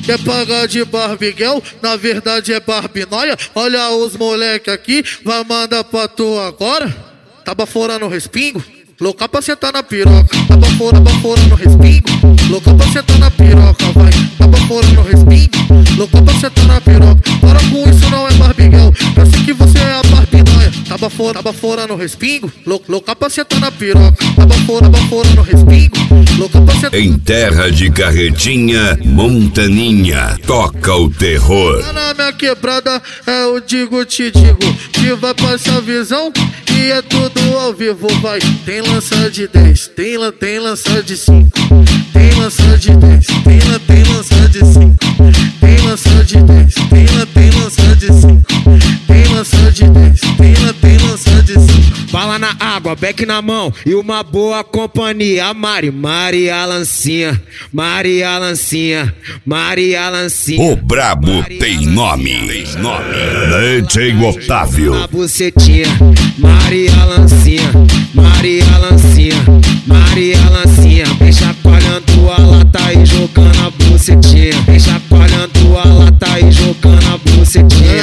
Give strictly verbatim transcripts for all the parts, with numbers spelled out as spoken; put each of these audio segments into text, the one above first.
quer pagar de Barbiguel, na verdade é Barbinóia. Olha os moleque aqui, vai mandar pra tu agora. Tá baforando o respingo, louca pra sentar na piroca. Tá baforando, baforando o respingo, louca pra sentar na piroca, vai. Tá baforando o respingo, louca pra sentar na piroca. Para com isso, não é Barbiguel, eu sei que você é a Barbinóia. Tá baforando, tá baforando o respingo, louca pra sentar na piroca. Tá baforando, baforando o respingo, louca pra sentar. Em terra de Carretinha, Montaninha, toca o terror. Na minha quebrada é o digo te digo, que vai passar visão e é tudo ao vivo, vai. Tem lança de dez, tem, tem lança de cinco, tem lança de dez, tem, tem lança de cinco, tem lança de dez, tem, tem lança de cinco, tem lança de dez, tem, tem lança de cinco. Bala na água, beck na mão e uma boa companhia. Mari, Maria Lancinha, Maria Lancinha, Maria Lancinha. O brabo Maria tem nome, tem nome. D J Otávio. Na bucetinha, Maria Lancinha, Maria Lancinha, Maria Lancinha. Vem chacoalhando a lata e jogando a bucetinha. Vem chacoalhando a lata e jogando a bucetinha.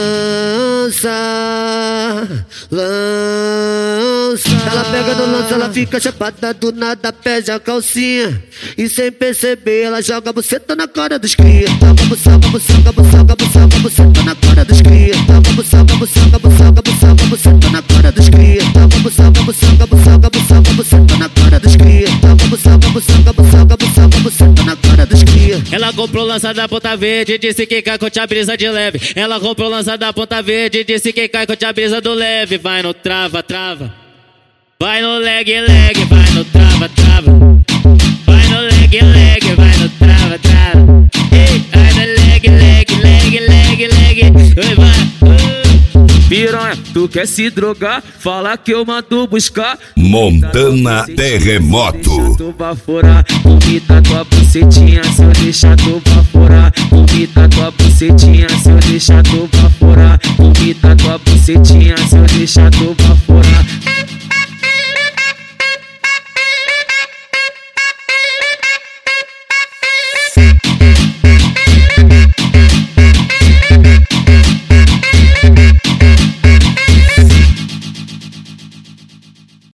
Lança, lança. Ela pega no lança, ela fica chapada, do nada pede a calcinha. E sem perceber ela joga a buceta na cara dos cria. Joga buçanga, buçanga, buçanga, buçanga, buceta na cara dos cria. Joga buçanga, buçanga, buçanga, buçanga, buceta na cara dos cria. Joga buçanga, buçanga, buçanga, buçanga, buceta na cara dos cria. Joga buçanga, buçanga, buçanga, buçanga, buceta na cara dos cria. Ela comprou lança da Ponta Verde, disse que cai com a brisa de leve. Ela comprou lança da Ponta Verde, disse que cai com a brisa do leve. Vai no trava, trava. Vai no leg, leg, vai no trava, trava. Vai no leg, leg, vai no trava, trava. Ei, vai no leg, leg, leg, leg, leg. Oi, vai. Piranha, tu quer se drogar? Fala que eu mando buscar. Montana Terremoto. Tu baforar, vomita tua bucetinha. Se eu deixar tu baforar, vomita tua bucetinha. Se eu deixar tu baforar, vomita tua bucetinha. Se eu deixar tu baforar.